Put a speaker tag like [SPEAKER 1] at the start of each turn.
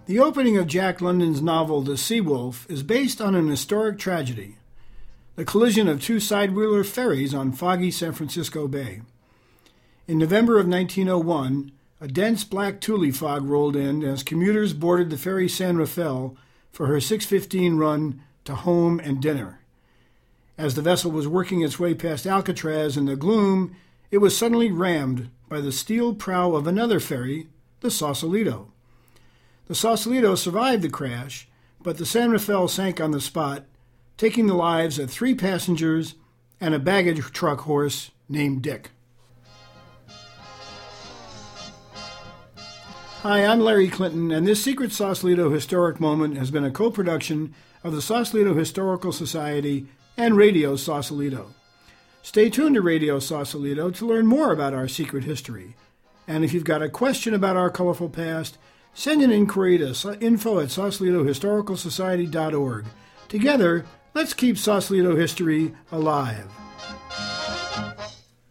[SPEAKER 1] The opening of Jack London's novel The Sea Wolf is based on an historic tragedy, the collision of two side-wheeler ferries on foggy San Francisco Bay. In November of 1901, a dense black tule fog rolled in as commuters boarded the ferry San Rafael for her 6:15 run to home and dinner. As the vessel was working its way past Alcatraz in the gloom, it was suddenly rammed by the steel prow of another ferry, the Sausalito. The Sausalito survived the crash, but the San Rafael sank on the spot, taking the lives of 3 passengers and a baggage truck horse named Dick. Hi, I'm Larry Clinton, and this Secret Sausalito Historic Moment has been a co-production of the Sausalito Historical Society and Radio Sausalito. Stay tuned to Radio Sausalito to learn more about our secret history. And if you've got a question about our colorful past, send an inquiry to info@sausalitohistoricalsociety.org. Together, let's keep Sausalito history alive.